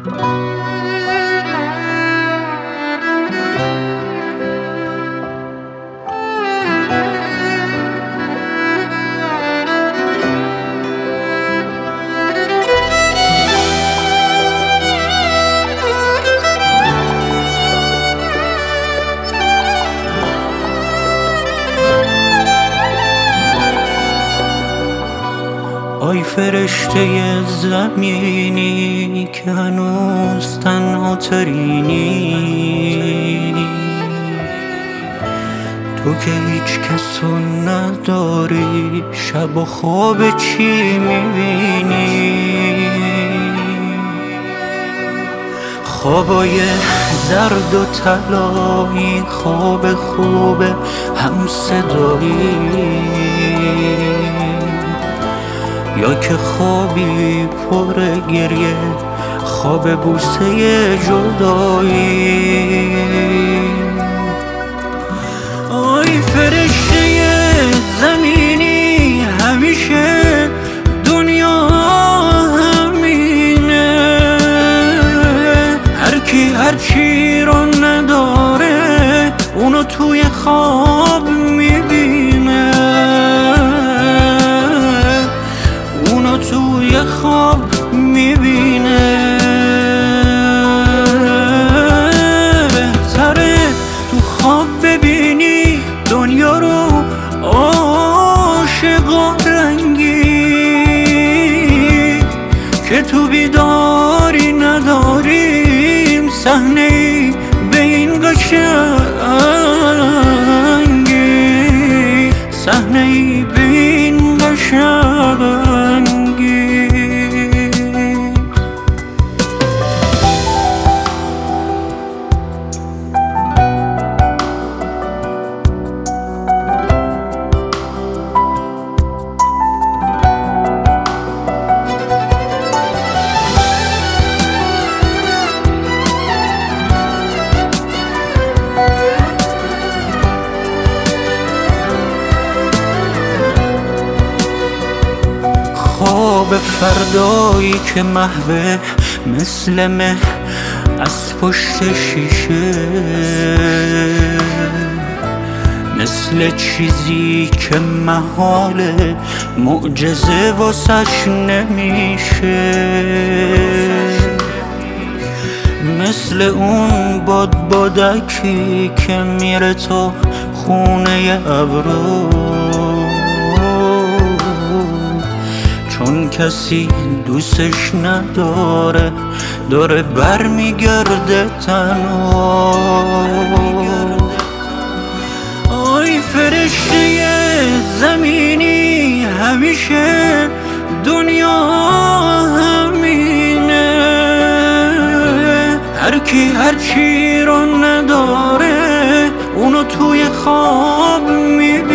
آی فرشته زمینی که هنوز تنها ترینی، تو که هیچ کسو نداری، شب و خواب چی میبینی؟ خوابای زرد و طلایی، خواب خوب هم صدایی، یا که خوابی پر گریه، خواب بوسه جدایی. آی فرشته زمینی، همیشه دنیا همینه، هر کی هر چی رو نداره اونو توی خواب میبینه، توی خواب میبینه. بهتره تو خواب ببینی دنیا رو عاشق و رنگی، که تو بیداری نداریم صحنه‌ای به این قشنگی، صحنه‌ای به این قشنگی. خواب فردایی که محوه مثل مه از پشت شیشه، مثل چیزی که محاله معجزه واسش نمیشه، مثل اون بادکی که میره تا خونه ابرو، چون کسی دوستش نداره داره برمیگرده تنها. آی فرشته زمینی، همیشه دنیا همینه، هر کی هر چی رو نداره اونو توی خواب میبینه.